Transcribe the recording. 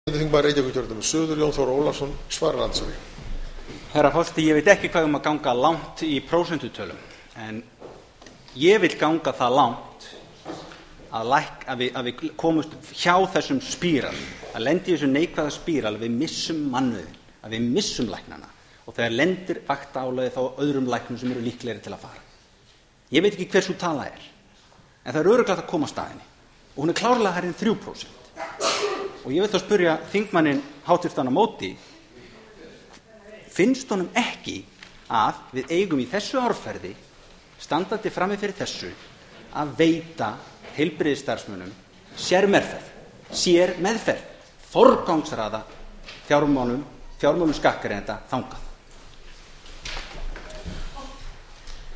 Þingmaður Reykjavíkurkjördæmis suður, Jón Þór Ólafsson, svarar andsvari. Herra forseti, ég veit ekki hvað að ganga langt í prósentutölum, en ég vil ganga það langt að við komumst hjá þessum spíral, að lendi í þessu neikvæða spíral, við missum mannauðinn, að við missum læknana og þegar lendir vaktaálagið þá öðrum læknum sem eru líklegri til að fara. Ég veit ekki hver sú tala en það er örugglega að koma að staðinni og hún er klárlega hærri en 3%. Og ég vil þá spyrja þingmanninn háttvirtan á móti, finnst honum ekki að við eigum í þessu árferði, standandi frammi fyrir þessu, að veita heilbrigðisstarfsmönnum sérmeðferð, forgangsraða fjármálum skattgreiðenda þangað?